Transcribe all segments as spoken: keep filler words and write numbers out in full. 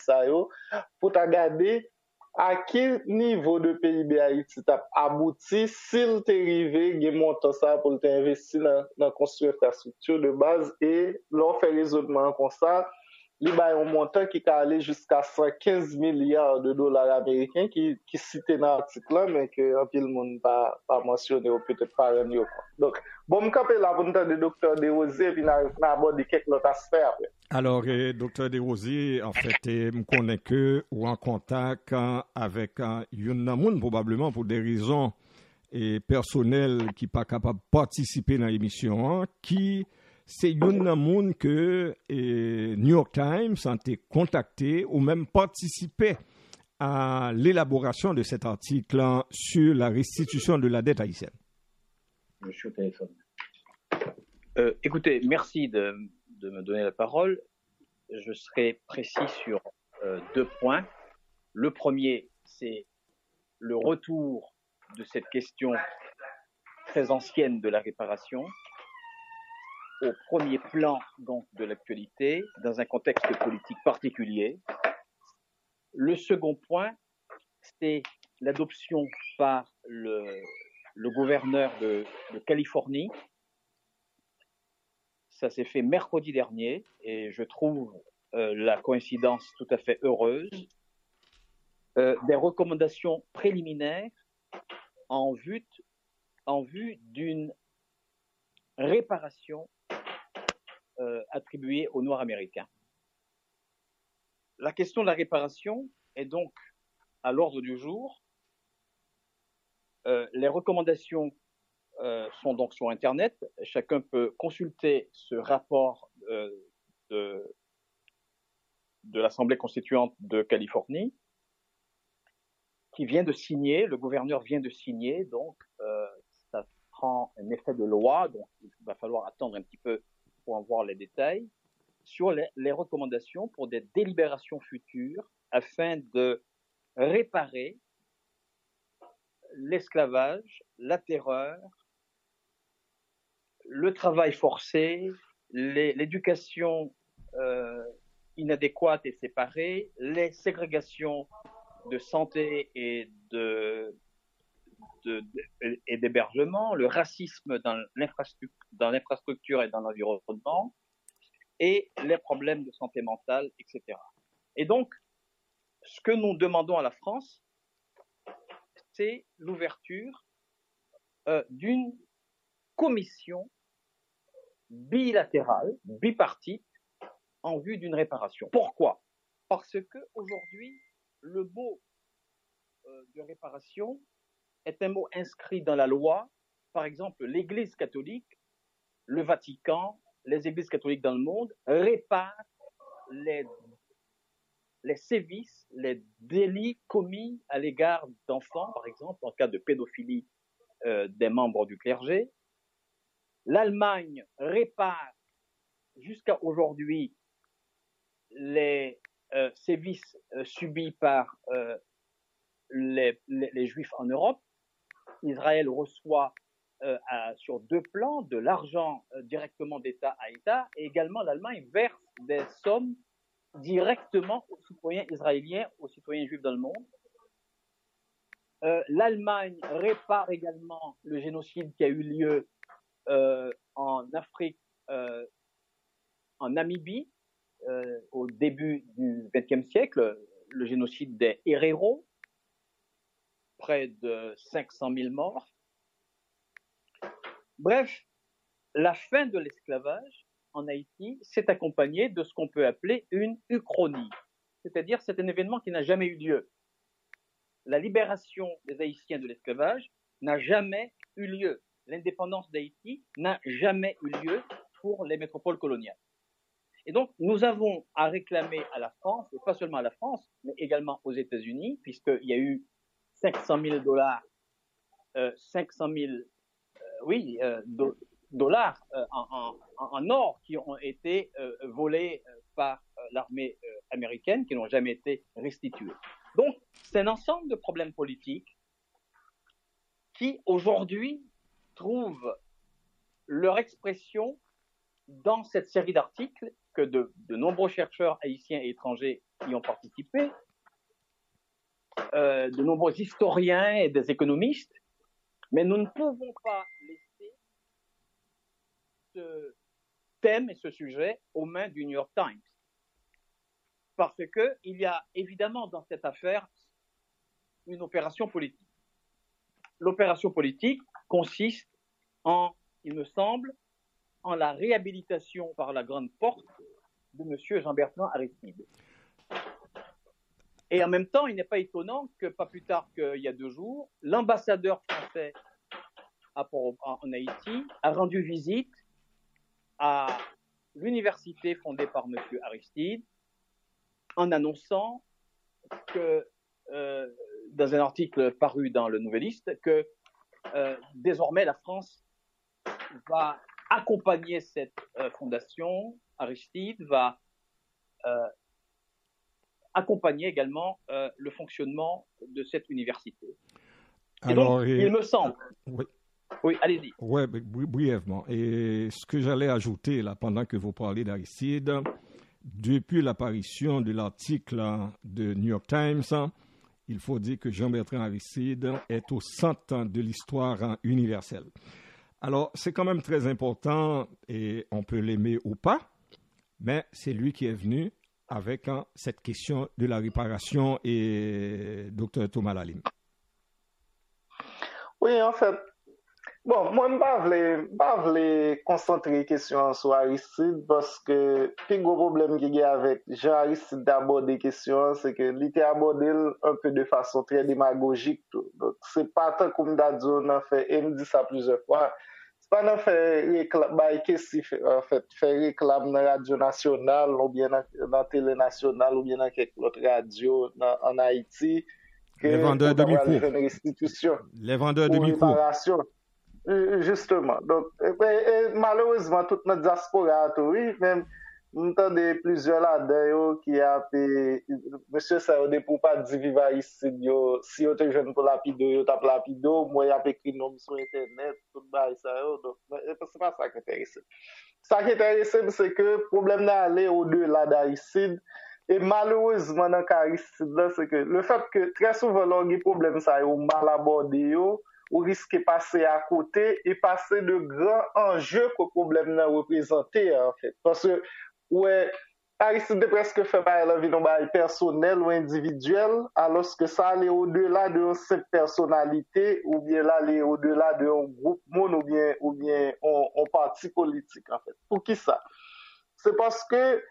ça yo, pour ta garder à quel niveau de P I B Haïti t'a abouti s'il t'est arrivé gen montant ça pour t'investir dans dans construire infrastructure de base et l'on fait raisonnement comme ça li bay un montant qui peut aller jusqu'à cent quinze milliards de dollars américains qui qui cité dans l'article là mais que en pile monde pas pas mentionné ou peut-être pas rendu compte. Donc bon me camper là pour nous entendre docteur Desrosiers puis n'a aborder quelques autres aspects après. Alors, euh, docteur Desrosiers, en fait, je connais que ou en contact euh, avec euh, Youn Namoun, probablement pour des raisons et personnelles qui pas capable de participer dans l'émission, hein, qui c'est Youn Namoun que eh, New York Times a été contacté ou même participé à l'élaboration de cet article hein, sur la restitution de la dette haïtienne. Je suis au téléphone. Euh, écoutez, merci de, de me donner la parole. Je serai précis sur euh, deux points. Le premier, c'est le retour de cette question très ancienne de la réparation au premier plan donc, de l'actualité, dans un contexte politique particulier. Le second point, c'est l'adoption par le, le gouverneur de, de Californie. Ça s'est fait mercredi dernier et je trouve euh, la coïncidence tout à fait heureuse. Euh, des recommandations préliminaires en vue, en vue d'une réparation euh, attribuée aux Noirs américains. La question de la réparation est donc à l'ordre du jour. Euh, les recommandations euh, sont donc sur Internet. Chacun peut consulter ce rapport euh, de, de l'Assemblée constituante de Californie qui vient de signer, le gouverneur vient de signer, donc euh, ça prend un effet de loi, donc il va falloir attendre un petit peu pour en voir les détails, sur les, les recommandations pour des délibérations futures afin de réparer l'esclavage, la terreur, le travail forcé, les, l'éducation euh, inadéquate et séparée, les ségrégations de santé et de, de, de et d'hébergement, le racisme dans l'infrastructure, dans l'infrastructure et dans l'environnement, et les problèmes de santé mentale, et cetera. Et donc, ce que nous demandons à la France, c'est l'ouverture euh, d'une commission bilatérale, bipartite, en vue d'une réparation. Pourquoi? Parce que aujourd'hui, le mot euh, de réparation est un mot inscrit dans la loi. Par exemple, l'Église catholique, le Vatican, les églises catholiques dans le monde réparent les, les sévices, les délits commis à l'égard d'enfants, par exemple, en cas de pédophilie euh, des membres du clergé. L'Allemagne répare jusqu'à aujourd'hui les euh, sévices euh, subis par euh, les, les, les Juifs en Europe. Israël reçoit euh, à, sur deux plans de l'argent euh, directement d'État à État, et également l'Allemagne verse des sommes directement aux citoyens israéliens, aux citoyens juifs dans le monde. Euh, L'Allemagne répare également le génocide qui a eu lieu euh, en Afrique, euh, en Namibie, euh, au début du vingtième siècle, le génocide des Héréros, près de cinq cent mille morts. Bref, la fin de l'esclavage en Haïti s'est accompagnée de ce qu'on peut appeler une uchronie, c'est-à-dire c'est un événement qui n'a jamais eu lieu. La libération des Haïtiens de l'esclavage n'a jamais eu lieu. L'indépendance d'Haïti n'a jamais eu lieu pour les métropoles coloniales. Et donc, nous avons à réclamer à la France, et pas seulement à la France, mais également aux États-Unis, puisqu'il y a eu cinq cent mille dollars, euh, cinq cent mille, euh, oui, euh, do, dollars euh, en, en, en or qui ont été euh, volés euh, par euh, l'armée euh, américaine, qui n'ont jamais été restitués. Donc, c'est un ensemble de problèmes politiques qui, aujourd'hui, trouvent leur expression dans cette série d'articles que de, de nombreux chercheurs haïtiens et étrangers y ont participé, euh, de nombreux historiens et des économistes, mais nous ne pouvons pas laisser ce thème et ce sujet aux mains du New York Times. Parce qu'il y a évidemment dans cette affaire une opération politique. L'opération politique consiste en, il me semble, en la réhabilitation par la grande porte de M. Jean-Bertrand Aristide. Et en même temps, il n'est pas étonnant que, pas plus tard qu'il y a deux jours, l'ambassadeur français à Port- en Haïti a rendu visite à l'université fondée par M. Aristide en annonçant que, euh, dans un article paru dans le Nouvelliste, que euh, désormais la France va accompagner cette euh, fondation, Aristide va euh, accompagner également euh, le fonctionnement de cette université. Et Alors, donc, et- il me semble... Oui. Oui, allez-y. Oui, brièvement. Et ce que j'allais ajouter là, pendant que vous parlez d'Aristide, depuis l'apparition de l'article de New York Times, il faut dire que Jean-Bertrand Aristide est au centre de l'histoire universelle. Alors, c'est quand même très important, et on peut l'aimer ou pas, mais c'est lui qui est venu avec hein, cette question de la réparation et docteur Thomas Lalim. Oui, en fait, bon, moi, je ne voulais pas concentrer la question sur Aristide parce que le gros problème qu'il y a avec Jean Aristide d'aborder la question, c'est que il était abordé un peu de façon très démagogique. Tout. Donc, c'est pas tant comme Dadio n'a fait, et me dit ça plusieurs fois, c'est pas n'a fait réclame, bah, qu'est-ce qu'il fait, en fait, fait réclame dans la radio nationale, ou bien dans la télé nationale, ou bien dans quelque autre radio dans, en Haïti, que Les vendeurs de pour avoir micros. une restitution Les vendeurs de ou micros. réparation. Justement. Donc, et, et, malheureusement, toute notre diaspora, oui, même, nous entendons plusieurs là-dedans qui a fait, monsieur Saoudé pour pas dire viva ici, si vous êtes jeune pour lapido, vous tapez lapido, moi, il y a écrit nom sur Internet, tout le ça, donc, c'est pas ça qui est intéressant. Ça qui est intéressant, c'est que le problème n'a allé au-delà d'Aristide. Et malheureusement, dans le cas d'Aristide, c'est que le fait que très souvent, l'on a des problèmes, ça, est mal abordé, ou risque de passer à côté et passer de grands enjeux que le problème n'a représenté, en fait. Parce que, ouais, Aristide presque fait par la vie personnelle ou individuelle, alors que ça allait au-delà de cette personnalité, ou bien là, aller au-delà d'un groupe monde, ou bien, ou bien un, un parti politique, en fait. Pour qui ça? C'est parce que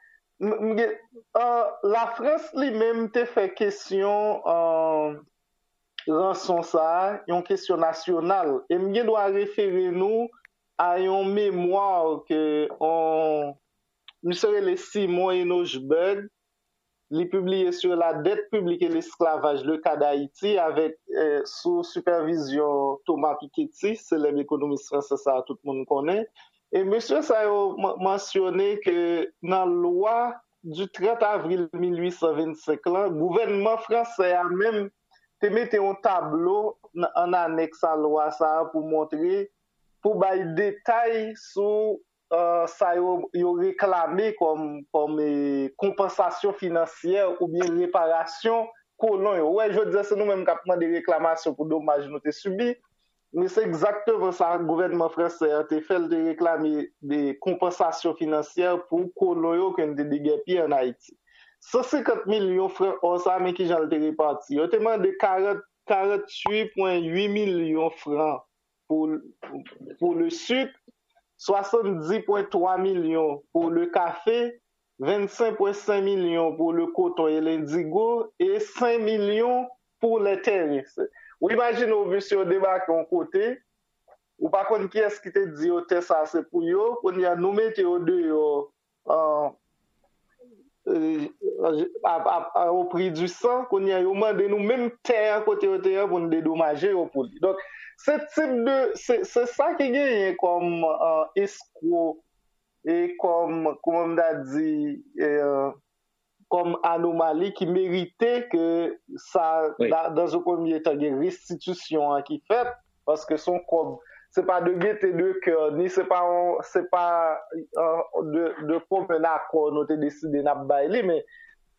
euh, la France lui-même te fait question euh, rançon ça, une question nationale. Et nous doit référer nous à une mémoire que on monsieur les Simon Enochberg, il publié sur la dette publique et l'esclavage, le cas d'Haïti, avec euh, sous supervision Thomas Piketty, célèbre économiste français, ça tout le monde connaît. Et monsieur ça a mentionné que dans la loi du trente avril mille huit cent vingt-cinq, le gouvernement français a même te mette un tableau en annexe à la loi ça pour montrer, pour bailler détails sur euh, ça y réclamé comme, comme euh, compensation financière ou bien réparation colon. Ouais, je veux dire, c'est nous-mêmes qui avons des réclamations pour dommages nous avons subis. Mais c'est exactement ça, le gouvernement français a fait de réclamer des compensations financières pour colons qui ont des dégâts en Haïti. cent cinquante millions de francs, on sait mais qui j'en ai réparti. On demande quarante-huit virgule huit millions de francs pour, pour le sucre, soixante-dix virgule trois millions pour le café, vingt-cinq virgule cinq millions pour le coton et l'indigo et cinq millions pour les terres. Ou imaginez, monsieur, débarque en côté, ou par contre, qui est-ce qui te dit, oh, ça, c'est pour yo, qu'on y a nous mettre au deux, euh, euh, au prix du sang, qu'on y a demandé nous même terre côté au terre pour nous dédommager au produit. Donc, ce type de, c'est, c'est ça qui gagne comme euh, escroc et comme, comme on a dit, euh, comme anomalie qui méritait que ça, oui. dans, dans un premier temps, il y a une restitution hein, qui fait, parce que son comme c'est pas de gaieté de cœur, ni c'est pas, un, c'est pas euh, de, de comme un accord, nous avons décidé de bailler, mais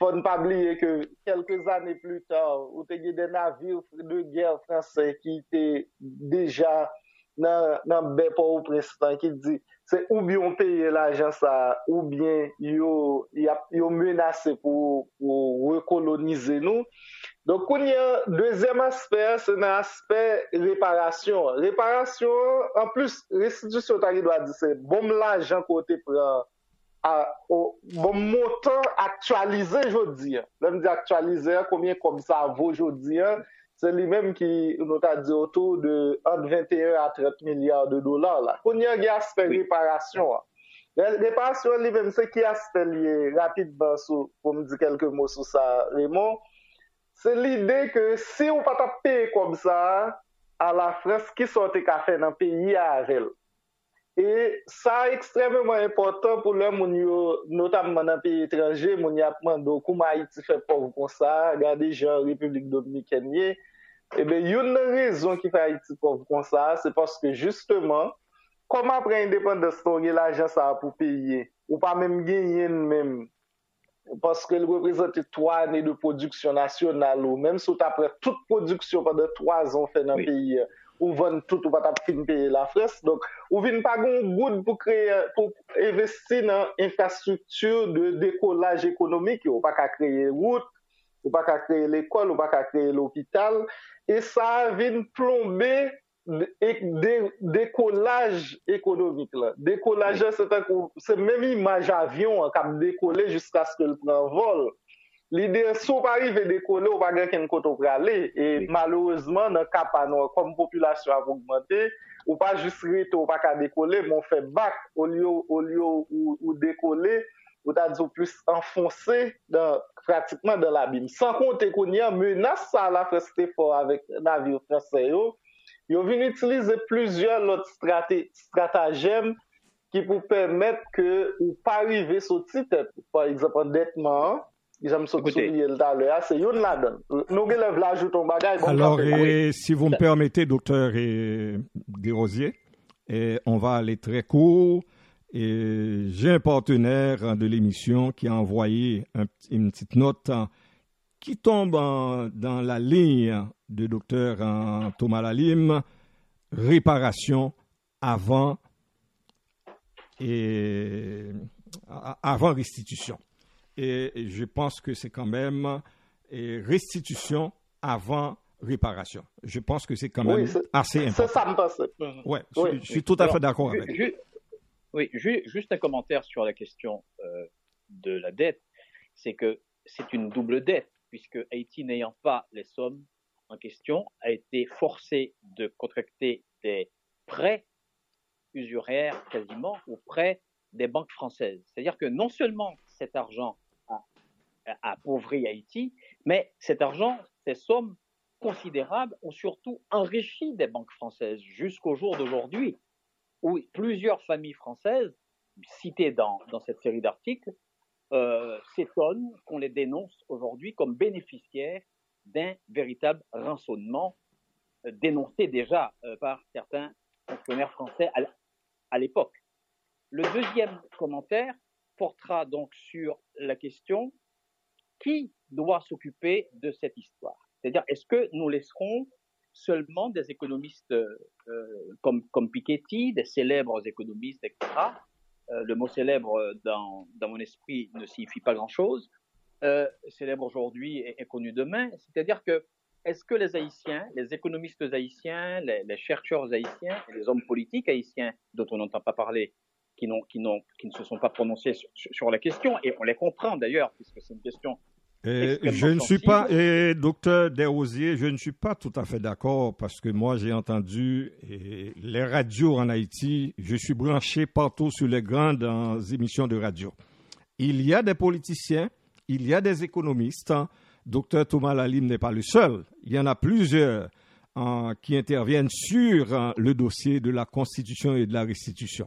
faut ne pas oublier que quelques années plus tard, où il y a des navires de guerre français qui étaient déjà dans dans baie Port-au-Prince qui dit c'est ou bien on paye l'argent ça ou bien yo yo menacé pour pour recoloniser nous. Donc il y a deuxième aspect, c'est l'aspect réparation. Réparation en plus restitution ta doit dire c'est bon l'argent côté prend à au bon montant actualisé aujourd'hui. Même dire actualisé combien comme ça vaut aujourd'hui. C'est lui-même qui nous a dit autour de entre vingt et un à trente milliards de dollars là. Qu'on y a un aspect réparation. Réparation lui-même c'est qui aspect lié rapidement sur, pour me dire quelques mots sur ça Raymond. C'est l'idée que si on pas payer comme ça à la France qui sortait qu'a fait dans le pays avec elle. Et ça est extrêmement important pour les gens, notamment dans les pays étrangers, les gens qui demandent comment Haïti fait pauvre comme ça, regardez genre République dominicaine. Eh bien, une raison qui fait Haïti pauvre comme ça, c'est parce que justement, comme après l'indépendance, on a l'argent ça pour payer, ou pas même gagner même, parce qu'elle représente trois années de production nationale, ou même si après toute production pendant trois ans fait dans le oui. pays, ou vend tout ou pas fin payer la France. Donc, ou vient pas gon good pour créer pour investir dans infrastructure de décollage économique, ou pas qu'à créer route, ou pas qu'à créer l'école, ou pas qu'à créer l'hôpital et ça vient plomber le décollage économique là. Décollage c'est c'est même image avion qui a décollé jusqu'à ce que le prend vol. L'idée, si on pas arriver à décoller, on va gagner quelque côté pour aller. Et oui. Malheureusement, dans le cas comme la population a augmenté, on pas juste rester, on pas qu'à décoller, mais on fait bac au lieu, au lieu où, où décoller, on a dit plus enfoncé dans, pratiquement dans l'abîme. Sans compter qu'on y a menace ça à la France fort avec les navires français. Ils ont venu utiliser plusieurs autres stratagèmes qui pour permettre que ou pas arriver sur titre, par exemple, endettement. Alors, et, si vous me permettez, docteur Desrosiers, et on va aller très court. Et j'ai un partenaire de l'émission qui a envoyé un, une petite note qui tombe en, dans la ligne de docteur Thomas Lalim, réparation avant et avant restitution. Et je pense que c'est quand même restitution avant réparation. Je pense que c'est quand même oui, assez important. C'est ça me passe. Ouais, oui, je, je suis tout à Alors, fait d'accord ju- avec ju- Oui, ju- juste un commentaire sur la question euh, de la dette. C'est que c'est une double dette, puisque Haïti, n'ayant pas les sommes en question, a été forcé de contracter des prêts usuraires quasiment auprès des banques françaises. C'est-à-dire que non seulement cet argent a, a appauvri Haïti, mais cet argent, ces sommes considérables ont surtout enrichi des banques françaises jusqu'au jour d'aujourd'hui, où plusieurs familles françaises, citées dans, dans cette série d'articles, euh, s'étonnent qu'on les dénonce aujourd'hui comme bénéficiaires d'un véritable rançonnement euh, dénoncé déjà euh, par certains fonctionnaires français à, à l'époque. Le deuxième commentaire portera donc sur la question qui doit s'occuper de cette histoire. C'est-à-dire, est-ce que nous laisserons seulement des économistes euh, comme, comme Piketty, des célèbres économistes, et cetera. Euh, le mot célèbre dans, dans mon esprit ne signifie pas grand-chose. Euh, célèbre aujourd'hui et, et connu demain. C'est-à-dire que est-ce que les Haïtiens, les économistes haïtiens, les, les chercheurs haïtiens et les hommes politiques haïtiens dont on n'entend pas parler, qui, n'ont, qui, n'ont, qui ne se sont pas prononcés sur, sur la question, et on les comprend d'ailleurs, puisque c'est une question Et je ne suis pas, et docteur Desrosiers, je ne suis pas tout à fait d'accord parce que moi j'ai entendu et les radios en Haïti, je suis branché partout sur les grandes euh, émissions de radio. Il y a des politiciens, il y a des économistes. Docteur Thomas Lalim n'est pas le seul. Il y en a plusieurs euh, qui interviennent sur euh, le dossier de la constitution et de la restitution.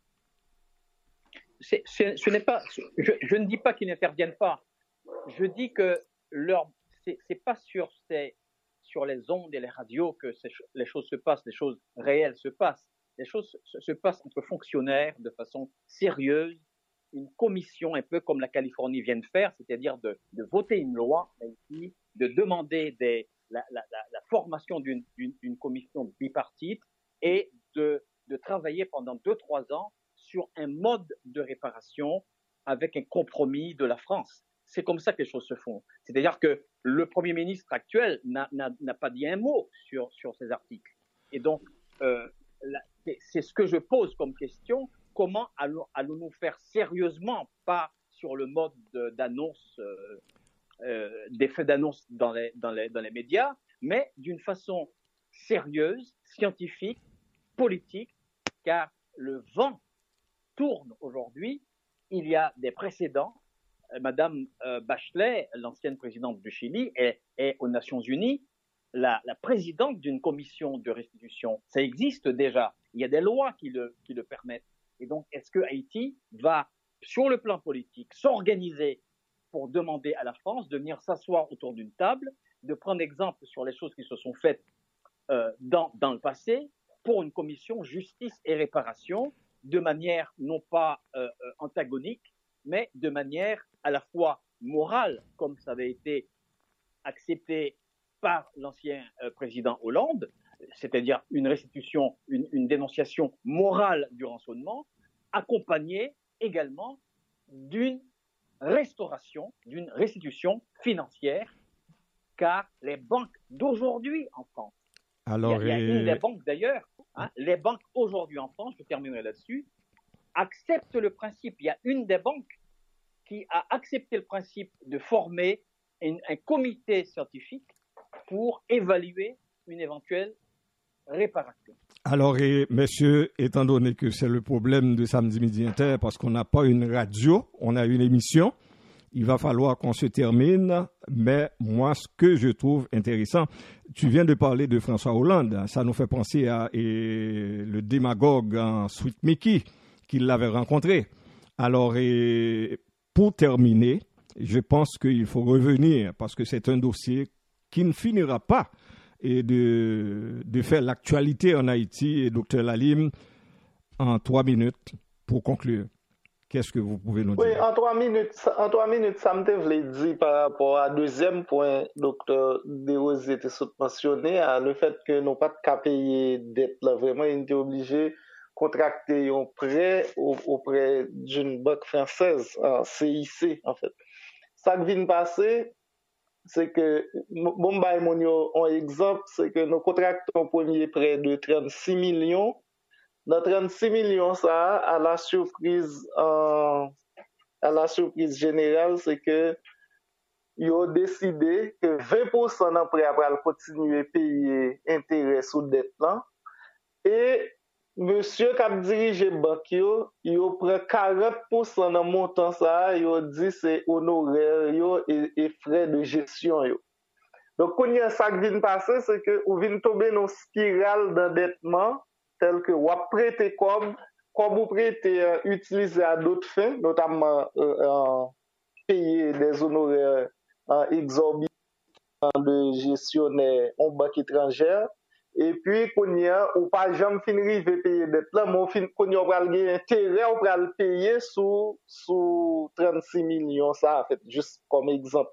C'est, c'est, ce n'est pas, je, je ne dis pas qu'ils n'interviennent pas. Je dis que leur, c'est, c'est pas sur, ces, sur les ondes et les radios que ces, les choses se passent, les choses réelles se passent. Les choses se, se passent entre fonctionnaires de façon sérieuse, une commission, un peu comme la Californie vient de faire, c'est-à-dire de, de voter une loi, ici, de demander des, la, la, la, la formation d'une, d'une, d'une commission bipartite et de, de travailler pendant deux, trois ans sur un mode de réparation avec un compromis de la France. C'est comme ça que les choses se font. C'est-à-dire que le Premier ministre actuel n'a, n'a, n'a pas dit un mot sur, sur ces articles. Et donc, euh, la, c'est, c'est ce que je pose comme question. Comment allons, allons-nous faire sérieusement, pas sur le mode de, d'annonce, euh, euh, d'effet d'annonce dans les, dans, les, dans les médias, mais d'une façon sérieuse, scientifique, politique, car le vent tourne aujourd'hui. Il y a des précédents. Madame euh, Bachelet, l'ancienne présidente du Chili, est, est aux Nations Unies la, la présidente d'une commission de restitution. Ça existe déjà. Il y a des lois qui le, qui le permettent. Et donc, est-ce que Haïti va, sur le plan politique, s'organiser pour demander à la France de venir s'asseoir autour d'une table, de prendre exemple sur les choses qui se sont faites euh, dans, dans le passé, pour une commission justice et réparation, de manière non pas euh, antagonique, mais de manière à la fois morale, comme ça avait été accepté par l'ancien euh, président Hollande, c'est-à-dire une restitution, une, une dénonciation morale du rançonnement, accompagnée également d'une restauration, d'une restitution financière, car les banques d'aujourd'hui en France, Alors, il y a, il y a et... une des banques d'ailleurs, hein, les banques aujourd'hui en France, je terminerai là-dessus, acceptent le principe, il y a une des banques qui a accepté le principe de former un, un comité scientifique pour évaluer une éventuelle réparation. Alors, et, messieurs, étant donné que c'est le problème de Samedi Midi Inter, parce qu'on n'a pas une radio, on a une émission, il va falloir qu'on se termine, mais moi, ce que je trouve intéressant, tu viens de parler de François Hollande, ça nous fait penser à et, le démagogue en Sweet Mickey, qu'il l'avait rencontré. Alors, et, pour terminer, je pense qu'il faut revenir, parce que c'est un dossier qui ne finira pas, et de, de faire l'actualité en Haïti. Et docteur Lalim, en trois minutes, pour conclure, qu'est-ce que vous pouvez nous dire? Oui, en trois minutes, en trois minutes, ça me voulait dire par rapport à deuxième point, docteur Desrosiers était mentionné, à le fait que nous pas de cas payer dette là, vraiment, ils étaient obligés contracter un prêt auprès d'une banque française, un C I C en fait. Ça qui vient de passer, c'est que, bon, bah, mon exemple, c'est que nous contractons un premier prêt de trente-six millions. Dans trente-six millions, ça, à la surprise, euh, à la surprise générale, c'est que, ils ont décidé que vingt pour cent d'emprunt après continuer à payer intérêt sous dette là. Et, monsieur qui a dirigé banque, il prend quarante pour cent dans montant ça, il dit c'est honoraire et, et frais de gestion. Yo. Donc, quand il y a ça qui vient de passer, c'est que vous vient tomber dans une spirale d'endettement, tel que vous prêtez comme, comme vous prêtez euh, utilisé à d'autres fins, notamment euh, euh, payer des honoraires euh, exorbitants de gestionnaires en banque étrangère. Et puis, qu'on y a, ou pas jamais fini de payer dette là, mais qu'on y a pas intérêt, on va le payer sous, sous trente-six millions, ça, en fait, juste comme exemple,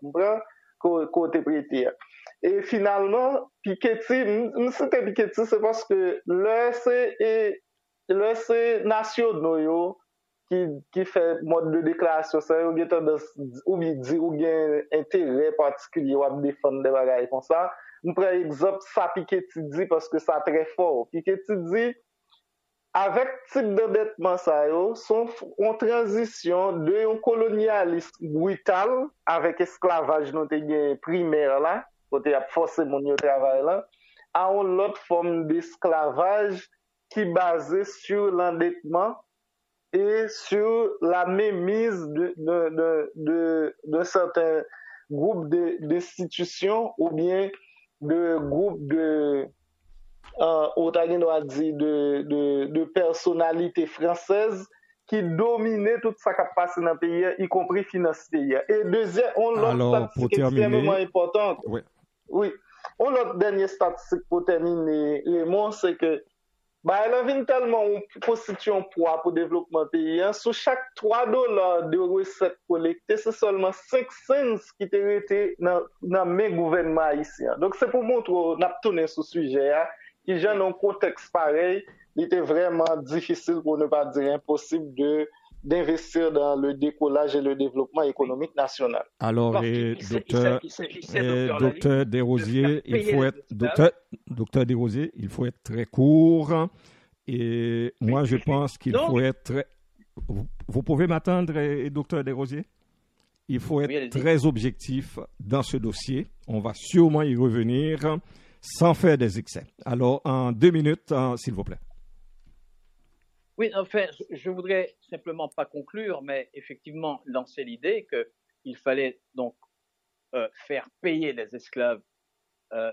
côté prêté. Et finalement, Piketty, c'était Piketty, c'est parce que le c'est, le c'est nationaux, qui, qui fait mode de déclaration, ça, ou bien tendance, ou bien dire, ou bien intérêt particulier, ou à défendre des bagages comme ça. Je prends exemple, ça Piketty dit parce que ça très fort. Piketty dit, avec type d'endettement, ça, yo, sont en transition de un colonialisme brutal, avec esclavage, non, primaire, là, côté a forcé mon travail, là, à une autre forme d'esclavage qui est basée sur l'endettement et sur la mémise de, de, de, de, de certains groupes de, d'institutions ou bien de groupes de, euh, de, de, de personnalités françaises qui dominaient tout ça qui a passé dans le pays, y compris financier. Et deuxième, on l'autre statistique extrêmement importante. Oui. Oui. On l'autre dernière statistique pour terminer, Raymond, c'est que bah, elle vient tellement constitue un poids pour le développement pays. Hein. Sur chaque trois dollars de recettes collectées, c'est seulement cinq cents qui étaient restés dans le gouvernement haïtien. Donc, c'est pour montrer, on a tourné sur ce sujet, hein, qui, dans un contexte pareil, il était vraiment difficile, pour ne pas dire impossible, de d'investir dans le décollage et le développement économique national. Alors, et, docteur, et, docteur Desrosiers, il faut être docteur, docteur Desrosiers, il faut être très court. Et moi, je pense qu'il faut être très... Vous, vous pouvez m'attendre, et, docteur Desrosiers? Il faut être oui, très objectif dans ce dossier. On va sûrement y revenir sans faire des excès. Alors, en deux minutes, hein, s'il vous plaît. Oui, enfin, je voudrais simplement pas conclure, mais effectivement lancer l'idée qu'il fallait donc euh, faire payer les esclaves, euh,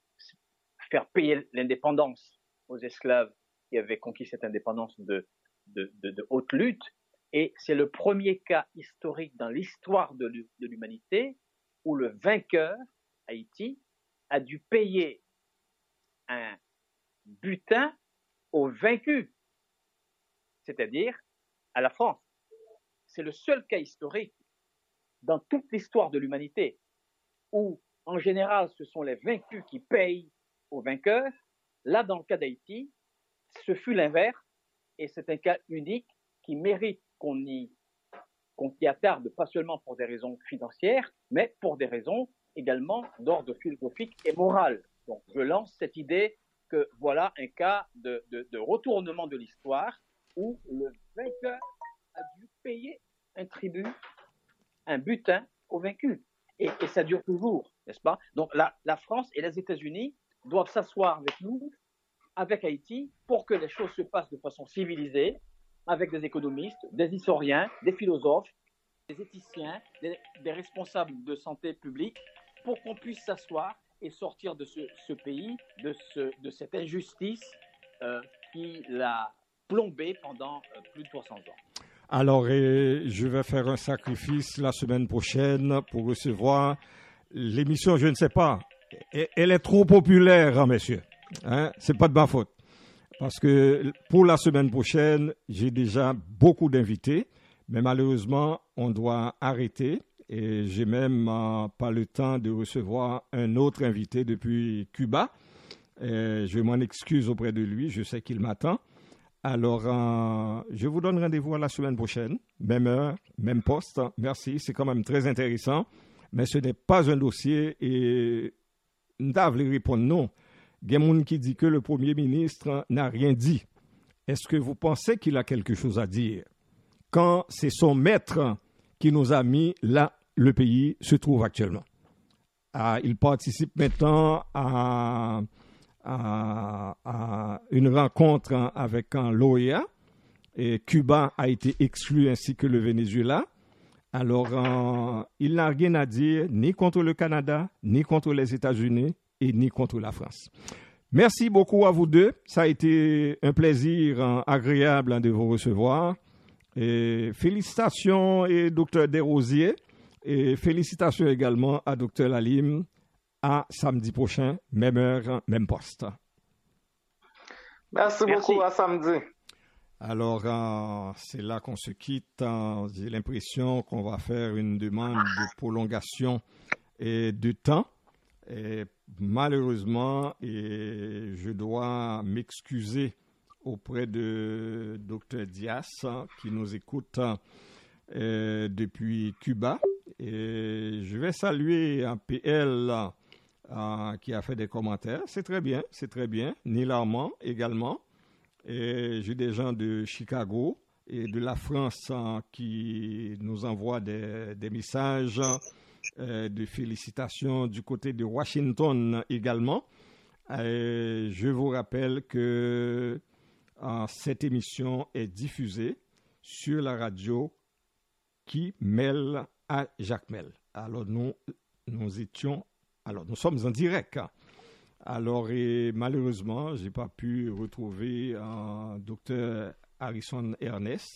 faire payer l'indépendance aux esclaves qui avaient conquis cette indépendance de, de, de, de haute lutte. Et c'est le premier cas historique dans l'histoire de l'humanité où le vainqueur, Haïti, a dû payer un butin au vaincu, c'est-à-dire à la France. C'est le seul cas historique dans toute l'histoire de l'humanité où, en général, ce sont les vaincus qui payent aux vainqueurs. Là, dans le cas d'Haïti, ce fut l'inverse et c'est un cas unique qui mérite qu'on y, qu'on y attarde, pas seulement pour des raisons financières, mais pour des raisons également d'ordre philosophique et moral. Donc, je lance cette idée que voilà un cas de, de, de retournement de l'histoire où le vainqueur a dû payer un tribut, un butin au vaincu. Et, et ça dure toujours, n'est-ce pas? Donc la, la France et les États-Unis doivent s'asseoir avec nous, avec Haïti, pour que les choses se passent de façon civilisée, avec des économistes, des historiens, des philosophes, des éthiciens, des, des responsables de santé publique, pour qu'on puisse s'asseoir et sortir de ce, ce pays, de, ce, de cette injustice euh, qui l'a plombé pendant euh, plus de trois cents ans. Alors, et je vais faire un sacrifice la semaine prochaine pour recevoir l'émission, je ne sais pas. Elle est trop populaire, hein, messieurs. Hein? C'est pas de ma faute. Parce que pour la semaine prochaine, j'ai déjà beaucoup d'invités, mais malheureusement, on doit arrêter. Et j'ai même euh, pas le temps de recevoir un autre invité depuis Cuba. Et je m'en excuse auprès de lui, je sais qu'il m'attend. Alors, euh, je vous donne rendez-vous à la semaine prochaine, même heure, même poste. Merci, c'est quand même très intéressant, mais ce n'est pas un dossier et nous devons répondre non. Il y a quelqu'un qui dit que le Premier ministre n'a rien dit. Est-ce que vous pensez qu'il a quelque chose à dire quand c'est son maître qui nous a mis là le pays se trouve actuellement? Ah, il participe maintenant à... À, à une rencontre avec l'O E A et Cuba a été exclu ainsi que le Venezuela. Alors, euh, il n'a rien à dire ni contre le Canada, ni contre les États-Unis et ni contre la France. Merci beaucoup à vous deux. Ça a été un plaisir euh, agréable hein, de vous recevoir. Et félicitations et docteur Desrosiers et félicitations également à docteur Lalim. À samedi prochain, même heure, même poste. Merci, Merci. beaucoup, à samedi. Alors, euh, c'est là qu'on se quitte. Euh, j'ai l'impression qu'on va faire une demande de prolongation et de temps. Et malheureusement, et je dois m'excuser auprès de docteur Dias, qui nous écoute euh, depuis Cuba. Et je vais saluer un P L Euh, qui a fait des commentaires. C'est très bien, c'est très bien. Neil Armand également. Et j'ai des gens de Chicago et de la France euh, qui nous envoient des, des messages euh, de félicitations du côté de Washington également. Et je vous rappelle que euh, cette émission est diffusée sur la radio qui mêle à Jacmel. Alors nous, nous étions Alors, nous sommes en direct. Alors, et malheureusement, je n'ai pas pu retrouver un docteur Harrison Ernest.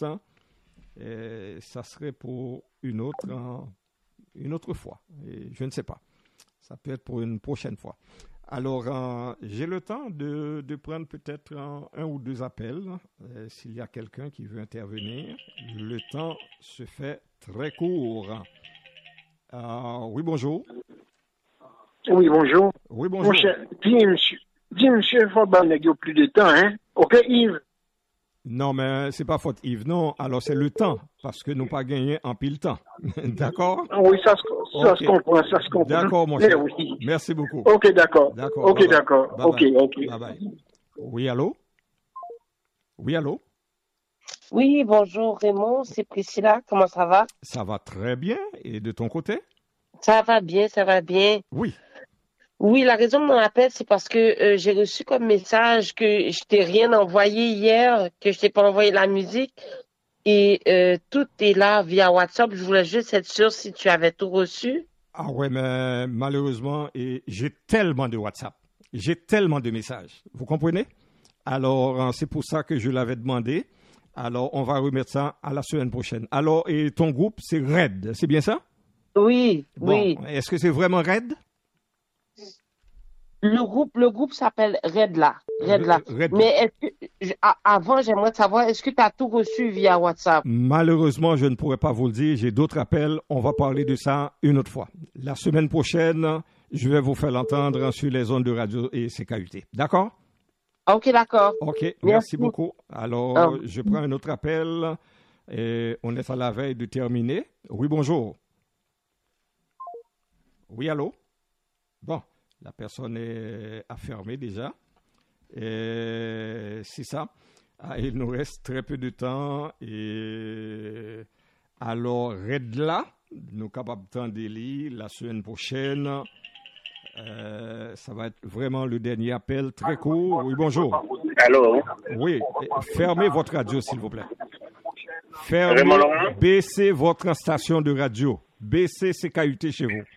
Et ça serait pour une autre, une autre fois. Et je ne sais pas. Ça peut être pour une prochaine fois. Alors, euh, j'ai le temps de, de prendre peut-être un, un ou deux appels. Euh, s'il y a quelqu'un qui veut intervenir, le temps se fait très court. Euh, oui, bonjour. Oui, bonjour. Oui, bonjour. Mon cher, dis, monsieur, dis, monsieur, il faut qu'il plus de temps, hein? OK, Yves? Non, mais c'est pas faute Yves, non. Alors, c'est le temps, parce que nous pas gagné en pile temps. D'accord? Oui, ça, se, ça okay. se comprend, ça se comprend. D'accord, mon cher. Oui. Merci beaucoup. OK, d'accord. D'accord. OK, bye d'accord. bye. OK, bye. OK. Bye bye. Oui, allô? Oui, allô? Oui, bonjour Raymond, c'est Priscilla, comment ça va? Ça va très bien. Et de ton côté? Ça va bien, ça va bien. Oui. Oui, la raison de mon appel, c'est parce que euh, j'ai reçu comme message que je t'ai rien envoyé hier, que je t'ai pas envoyé la musique. Et euh, tout est là via WhatsApp. Je voulais juste être sûre si tu avais tout reçu. Ah ouais, mais malheureusement, et j'ai tellement de WhatsApp. J'ai tellement de messages. Vous comprenez? Alors, c'est pour ça que je l'avais demandé. Alors, on va remettre ça à la semaine prochaine. Alors, et ton groupe, c'est Red, c'est bien ça? Oui, bon, oui. Est-ce que c'est vraiment Red? Le groupe, le groupe s'appelle Redla. Redla. Red. Mais est-ce que, avant, j'aimerais savoir, est-ce que tu as tout reçu via WhatsApp? Malheureusement, je ne pourrais pas vous le dire. J'ai d'autres appels. On va parler de ça une autre fois. La semaine prochaine, je vais vous faire l'entendre sur les ondes de radio et C K U T. D'accord? OK, d'accord. OK, merci, merci beaucoup. Alors, oh. je prends un autre appel et on est à la veille de terminer. Oui, bonjour. Oui, allô? Bon, la personne est affermée déjà. Et c'est ça. Ah, il nous reste très peu de temps. Et alors, Redla, nous sommes capables d'attendre la semaine prochaine. Euh, ça va être vraiment le dernier appel, très court. Oui, bonjour. Allô? Oui, fermez votre radio, s'il vous plaît. Fermez, baissez votre station de radio. Baissez C K U T chez vous.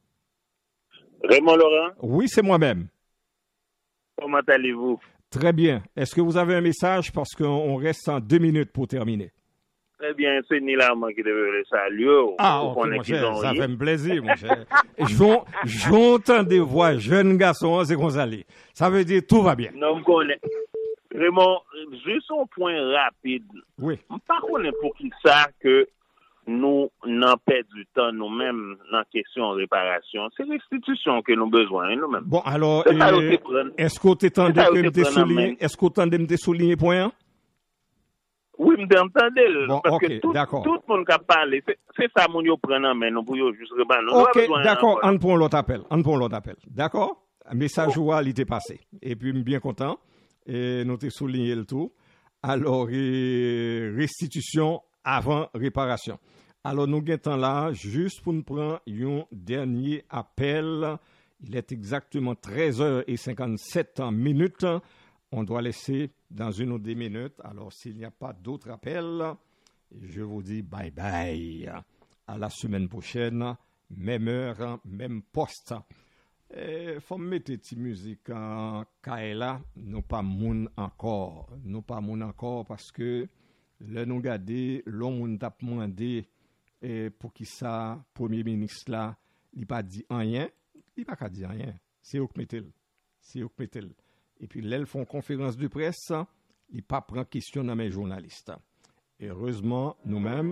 Raymond Laurent? Oui, c'est moi-même. Comment allez-vous? Très bien. Est-ce que vous avez un message parce qu'on reste en deux minutes pour terminer? Très bien, c'est Nilaman qui devait le saluer. Ah, ok, mon cher, ça fait me plaisir, mon cher. J'entends des voix jeunes garçons, c'est qu'on s'allait. Ça veut dire tout va bien. Non, je connais. Raymond, juste un point rapide. Oui. Je ne sais pas pour qui ça que nous n'en perdons du temps nous-mêmes dans la question de réparation. C'est restitution que nous avons besoin nous-mêmes. Bon, alors, euh, est-ce qu'on t'étendait que me souligner, est-ce qu'on t'entendait me souligner point? Oui, je m'entendais. Bon, parce ok, que tout, d'accord. tout le monde qui a parlé, c'est, c'est ça mon yo prenant, mais nous pouvons juste reprendre. Ok, d'accord, on prend l'autre appel. On prend l'autre appel. D'accord? Un message oh. il était passé. Et puis, je suis bien content. Et nous t'ai souligné le tout. Alors, restitution avant réparation. Alors, nous sommes là juste pour nous prendre un dernier appel. Il est exactement treize heures cinquante-sept minutes. On doit laisser dans une ou deux minutes. Alors, s'il n'y a pas d'autres appels, je vous dis bye bye. À la semaine prochaine, même heure, même poste. Il faut mettre cette musique en Kaela. Nous pas moun encore. Nous pas moun encore parce que là, nous regardons, l'homme t'a demandé pour qui ça, Premier ministre là, il n'a pas dit rien. Il n'a pas dit rien. C'est eux qui mettent. C'est eux qui mettent. Et puis, là, ils font conférence de presse, ils ne pas prendre question dans mes journalistes. Et heureusement, nous-mêmes,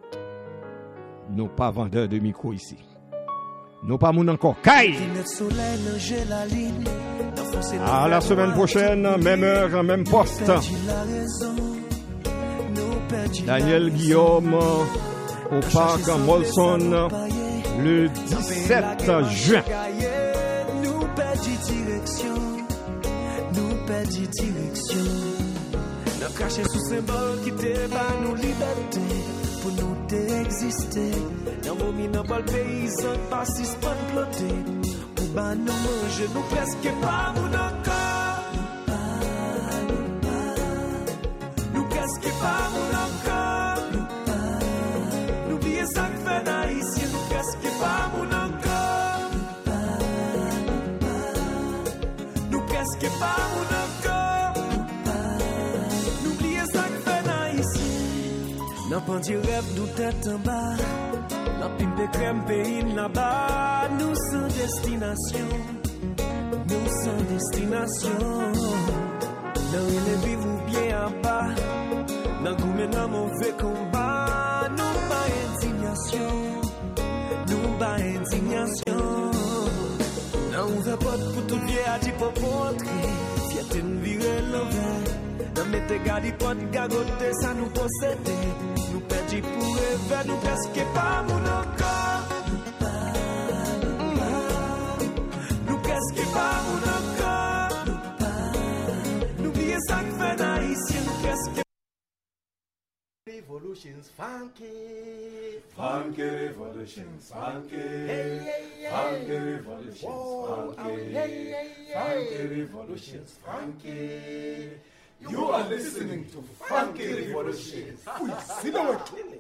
nous n'avons pas vendeur de micro ici. Nous n'avons pas moun encore. Kai! À la semaine prochaine, même heure, même poste. Daniel Guillaume, au parc Molson, le dix-sept juin. Perdit direction. Nous caché sous symbole qui te bat nous liberté pour nous t'exister. Dans vos mines dans le paysan pas si span ploté. Pour ban nous manger nous presque pas mon encore. Nous pas, nous presque pas mon encore. Nous pas, n'oubliez ça que fait haïtien nous presque pas mon encore. Nous pas, nous presque pas mon n'a pas dit rêve d'où tête en bas. La pimpe crème pays là-bas. Nous sans destination. nous sans destination. Dans les vivre ou bien en bas, dans combien de mauvais combat, nous pas indignation, nous pas indignation. Dans ouvert porte pour tout bien à dire pour entrer, fierté nous virer l'envers. Dans mettre galipote, gagoter, ça nous possède. Nous perdons pour rêver, nous presque pas mon encore. Nous presque pas mon encore. Nous oublions ça que fait d'haïtien, nous presque. Revolutions funky, funky revolutions funky, hey, hey, hey. Funky revolutions funky, hey, hey, hey. Funky revolutions funky. You are listening to Funky Revolutions. Sit down clearly.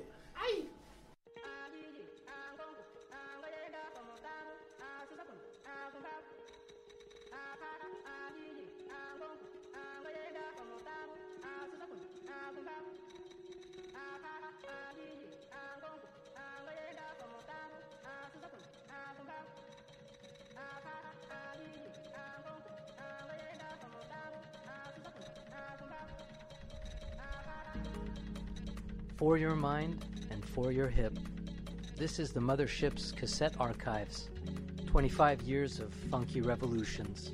For your mind and for your hip. This is the Mothership's cassette archives. twenty-five years of funky revolutions.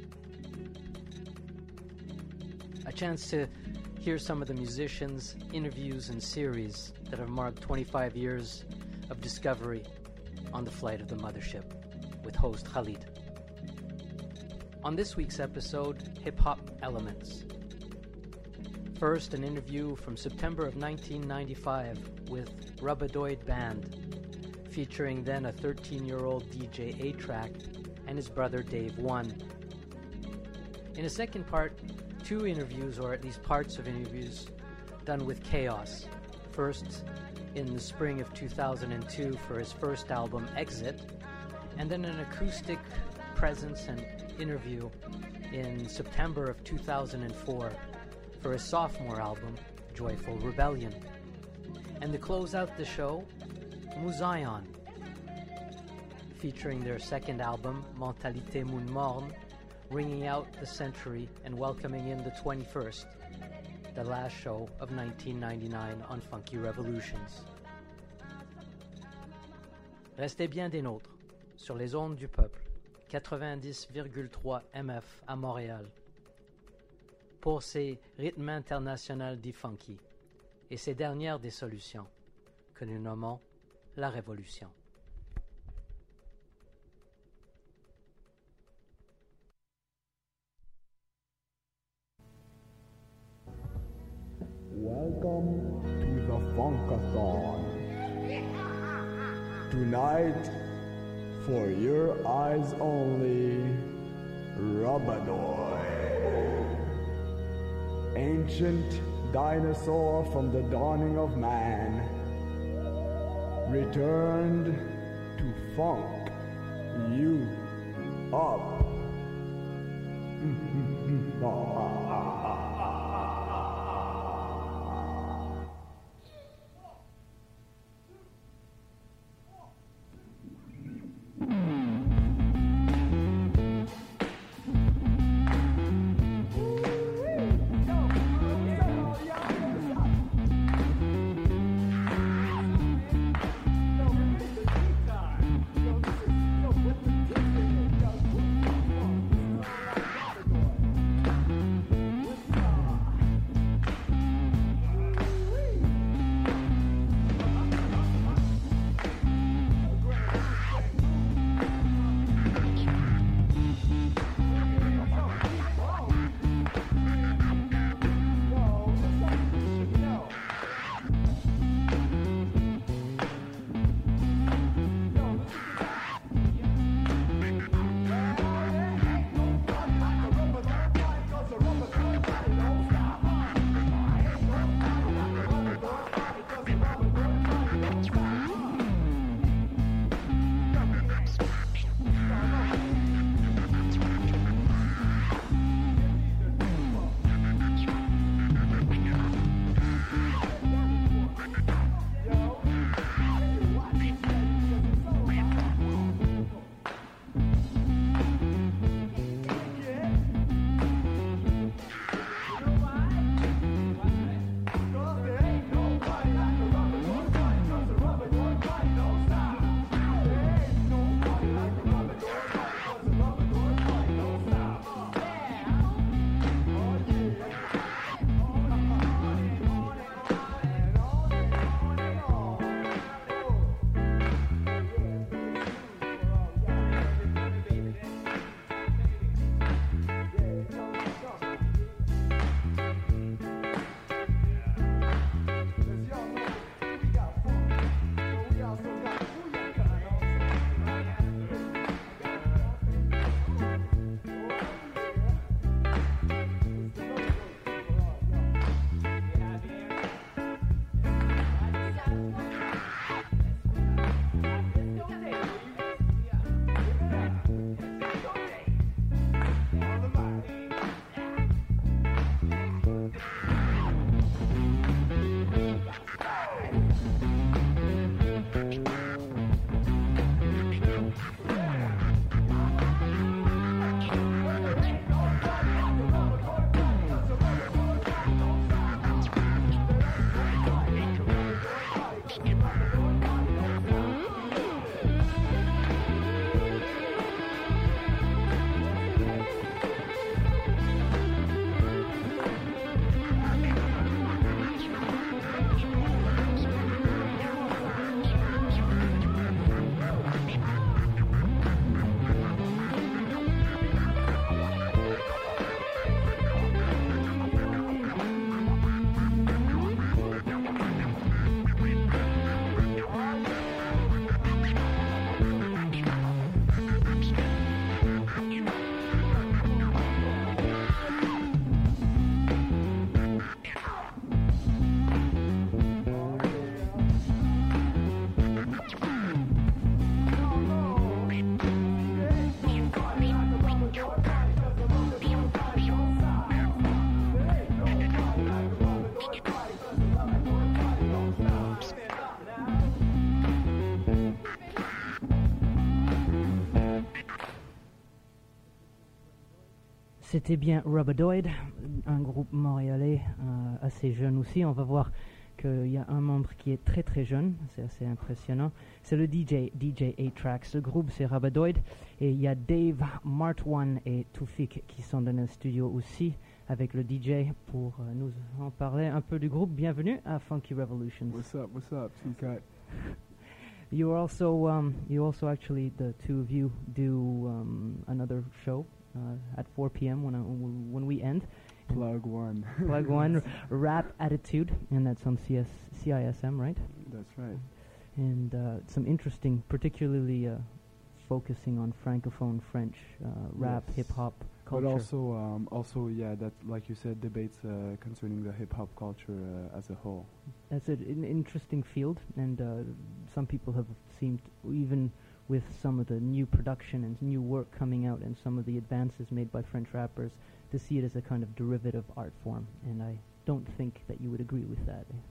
A chance to hear some of the musicians, interviews, and series that have marked twenty-five years of discovery on the flight of the Mothership with host Khalid. On this week's episode, Hip Hop Elements. First, an interview from September of nineteen ninety-five with Rubadoid Band, featuring then a thirteen-year-old D J A-Track and his brother Dave One. In a second part, two interviews, or at least parts of interviews, done with Chaos. First, in the spring of two thousand two for his first album, Exit, and then an acoustic presence and interview in September of two thousand four for his sophomore album, Joyful Rebellion. And to close out the show, Mouzion, featuring their second album, Mentalité Moun Morne, ringing out the century and welcoming in the twenty-first, the last show of nineteen ninety-nine on Funky Revolutions. Restez bien des nôtres, sur les ondes du peuple, quatre-vingt-dix virgule trois M F à Montréal, pour ces rythmes internationaux du funky et ces dernières des solutions que nous nommons la révolution. Welcome to the Funkathon. Tonight, for your eyes only, Rubadoid. Ancient dinosaur from the dawning of man, returned to funk you up. C'était bien Rubberdoid, un groupe montréalais euh, assez jeune aussi. On va voir qu'il y a un membre qui est très très jeune, c'est assez impressionnant. C'est le D J, D J A-Trax. Le groupe c'est Rubberdoid et il y a Dave, Mart One et Toufik qui sont dans le studio aussi avec le D J pour euh, nous en parler un peu du groupe. Bienvenue à Funky Revolutions. What's up, what's up, T-Cut? You are also, um, you also actually, the two of you do um, another show uh, at four p.m. when I, when we end. Plug one. Plug one, Rap Attitude, and that's on C S, C I S M, right? That's right. And uh, some interesting, particularly uh, focusing on francophone French uh, rap, Yes. hip hop culture. But also, um, also, yeah, that, like you said, debates uh, concerning the hip hop culture uh, as a whole. That's a, an interesting field, and uh, some people have seemed, even with some of the new production and new work coming out and some of the advances made by French rappers, to see it as a kind of derivative art form. And I don't think that you would agree with that. Eh?